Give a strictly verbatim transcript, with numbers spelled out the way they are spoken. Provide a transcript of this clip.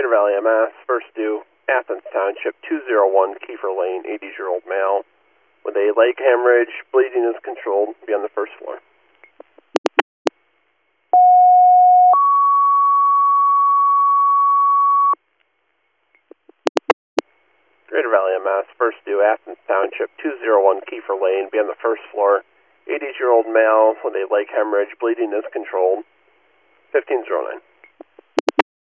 Greater Valley, M S, first due, Athens Township, two oh one Kiefer Lane, eighty-year-old male, with a leg hemorrhage, bleeding is controlled, be on the first floor. Greater Valley, M S, first due, Athens Township, two oh one Kiefer Lane, be on the first floor, eighty-year-old male with a leg hemorrhage, bleeding is controlled, fifteen oh nine.